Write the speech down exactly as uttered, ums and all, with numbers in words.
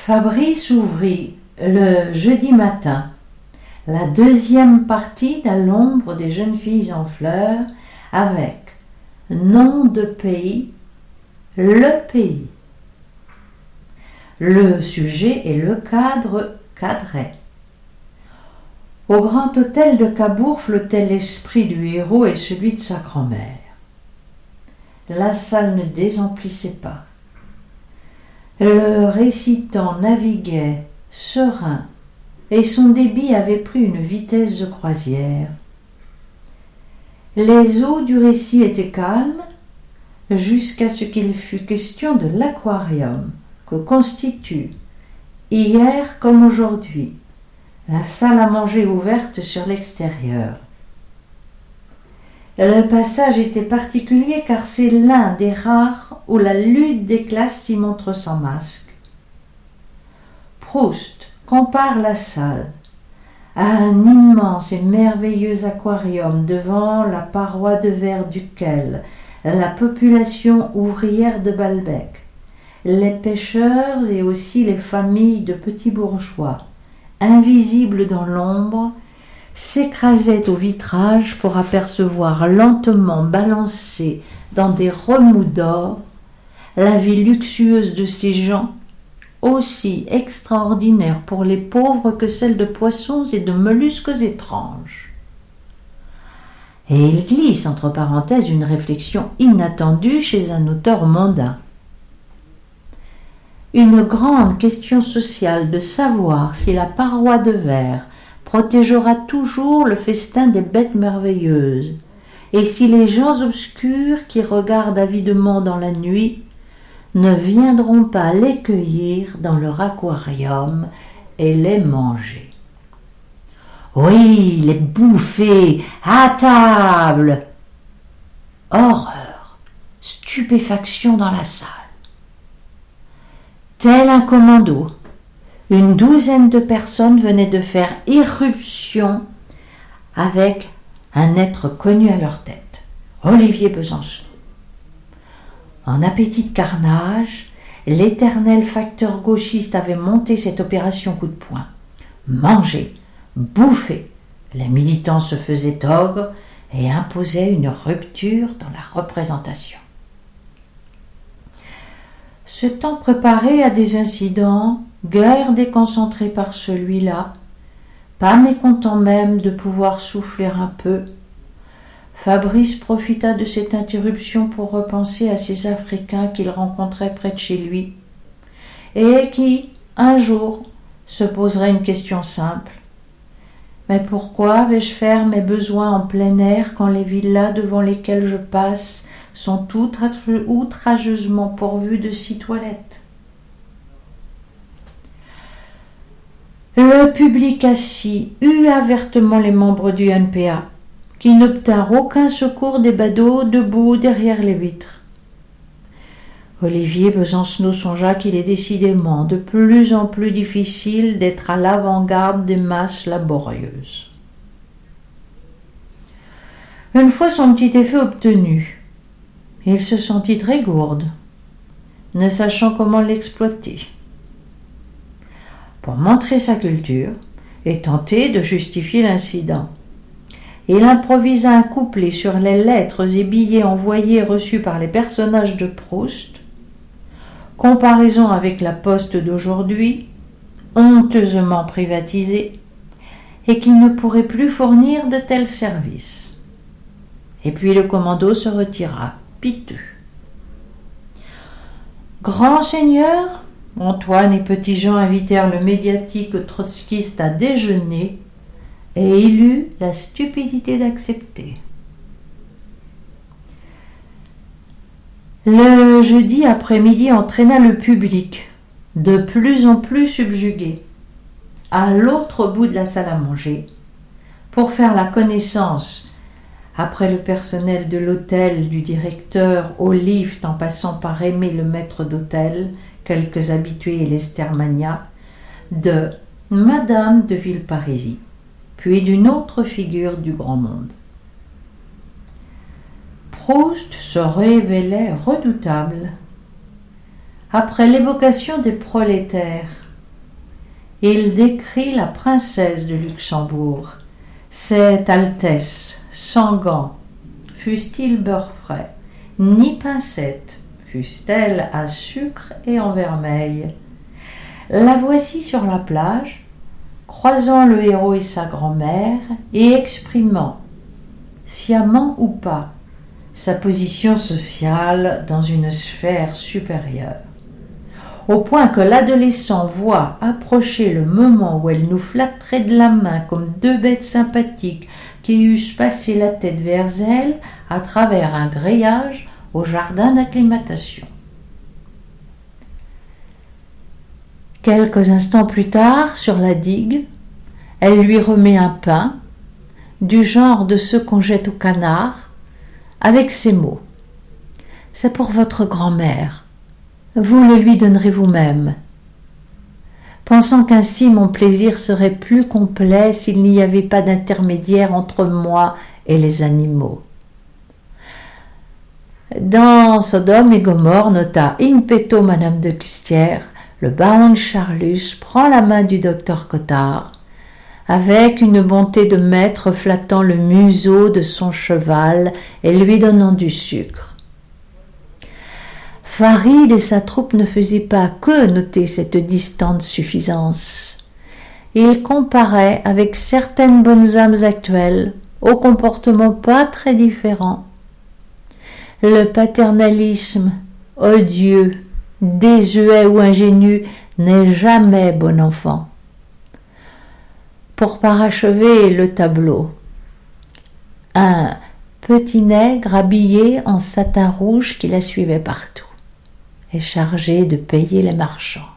Fabrice ouvrit le jeudi matin la deuxième partie d'À l'ombre des jeunes filles en fleurs avec nom de pays, le pays. Le sujet et le cadre cadré. Au grand hôtel de Cabourg flottait l'esprit du héros et celui de sa grand-mère. La salle ne désemplissait pas. Le récitant naviguait serein et son débit avait pris une vitesse de croisière. Les eaux du récit étaient calmes jusqu'à ce qu'il fût question de l'aquarium que constitue, hier comme aujourd'hui, la salle à manger ouverte sur l'extérieur. Le passage était particulier car c'est l'un des rares où la lutte des classes s'y montre sans masque. Proust compare la salle à un immense et merveilleux aquarium devant la paroi de verre duquel la population ouvrière de Balbec, les pêcheurs et aussi les familles de petits bourgeois, invisibles dans l'ombre, s'écrasaient au vitrage pour apercevoir lentement balancée dans des remous d'or la vie luxueuse de ces gens, aussi extraordinaire pour les pauvres que celle de poissons et de mollusques étranges. Et il glisse entre parenthèses une réflexion inattendue chez un auteur mondain. Une grande question sociale de savoir si la paroi de verre protégera toujours le festin des bêtes merveilleuses, et si les gens obscurs qui regardent avidement dans la nuit ne viendront pas les cueillir dans leur aquarium et les manger. Oui, les bouffer à table. Horreur, stupéfaction dans la salle. Tel un commando, une douzaine de personnes venaient de faire irruption avec un être connu à leur tête, Olivier Besançon. En appétit de carnage, l'éternel facteur gauchiste avait monté cette opération coup de poing. Manger, bouffer, les militants se faisaient ogres et imposaient une rupture dans la représentation. Ce temps préparé à des incidents, guère déconcentrés par celui-là, pas mécontent même de pouvoir souffler un peu, Fabrice profita de cette interruption pour repenser à ces Africains qu'il rencontrait près de chez lui, et qui, un jour, se poseraient une question simple. Mais pourquoi vais-je faire mes besoins en plein air quand les villas devant lesquelles je passe sont outrageusement pourvues de six toilettes? Le public assis eut avertement les membres du N P A, qui n'obtinrent aucun secours des badauds debout derrière les vitres. Olivier Besancenot songea qu'il est décidément de plus en plus difficile d'être à l'avant-garde des masses laborieuses. Une fois son petit effet obtenu, il se sentit très gourde, ne sachant comment l'exploiter. Pour montrer sa culture et tenter de justifier l'incident, il improvisa un couplet sur les lettres et billets envoyés et reçus par les personnages de Proust, comparaison avec la poste d'aujourd'hui, honteusement privatisée, et qui ne pourrait plus fournir de tels services. Et puis le commando se retira, piteux. Grand seigneur, Antoine et Petit-Jean invitèrent le médiatique trotskiste à déjeuner, et il eut la stupidité d'accepter. Le jeudi après-midi entraîna le public, de plus en plus subjugué, à l'autre bout de la salle à manger, pour faire la connaissance, après le personnel de l'hôtel, du directeur au lift en passant par Aimé le maître d'hôtel, quelques habitués et l'Estermania, de Madame de Villeparisis, puis d'une autre figure du grand monde. Proust se révélait redoutable. Après l'évocation des prolétaires il décrit la princesse de Luxembourg. Cette Altesse, sans gants, fussent-ils beurre frais, ni pincettes, fussent-elles à sucre et en vermeil. La voici sur la plage, croisant le héros et sa grand-mère, et exprimant, sciemment ou pas, sa position sociale dans une sphère supérieure. Au point que l'adolescent voit approcher le moment où elle nous flatterait de la main comme deux bêtes sympathiques qui eussent passé la tête vers elle à travers un grillage au jardin d'acclimatation. Quelques instants plus tard, sur la digue, elle lui remet un pain, du genre de ceux qu'on jette au canard, avec ces mots. C'est pour votre grand-mère. Vous le lui donnerez vous-même. Pensant qu'ainsi mon plaisir serait plus complet s'il n'y avait pas d'intermédiaire entre moi et les animaux. Dans Sodome et Gomorrhe, nota in petto Madame de Custière, le baron de Charlus prend la main du docteur Cottard, avec une bonté de maître flattant le museau de son cheval et lui donnant du sucre. Farid et sa troupe ne faisaient pas que noter cette distante suffisance. Ils comparaient avec certaines bonnes âmes actuelles, au comportement pas très différent. Le paternalisme odieux, désuet ou ingénu n'est jamais bon enfant. Pour parachever le tableau, un petit nègre habillé en satin rouge qui la suivait partout et chargé de payer les marchands.